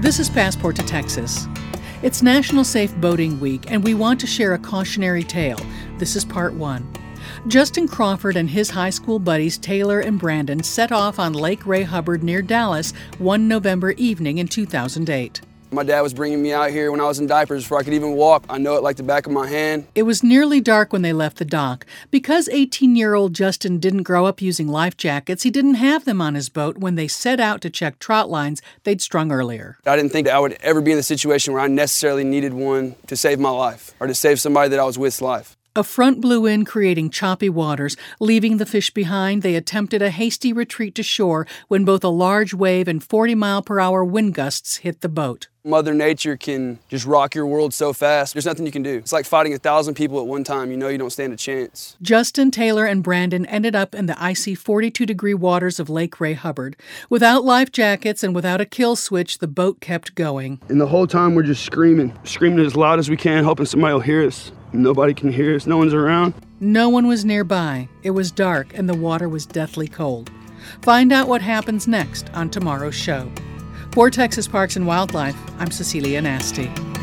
This is Passport to Texas. It's National Safe Boating Week, and we want to share a cautionary tale. This is part one. Justin Crawford and his high school buddies Taylor and Brandon set off on Lake Ray Hubbard near Dallas one November evening in 2008. My dad was bringing me out here when I was in diapers before I could even walk. I know it like the back of my hand. It was nearly dark when they left the dock. Because 18-year-old Justin didn't grow up using life jackets, he didn't have them on his boat when they set out to check trout lines they'd strung earlier. I didn't think that I would ever be in the situation where I necessarily needed one to save my life or to save somebody that I was with's life. A front blew in, creating choppy waters. Leaving the fish behind, they attempted a hasty retreat to shore when both a large wave and 40-mile-per-hour wind gusts hit the boat. Mother Nature can just rock your world so fast. There's nothing you can do. It's like fighting 1,000 people at one time. You know you don't stand a chance. Justin, Taylor, and Brandon ended up in the icy 42-degree waters of Lake Ray Hubbard. Without life jackets and without a kill switch, the boat kept going. And the whole time we're just screaming as loud as we can, hoping somebody will hear us. Nobody can hear us. No one's around. No one was nearby. It was dark, and the water was deathly cold. Find out what happens next on tomorrow's show. For Texas Parks and Wildlife, I'm Cecilia Nasty.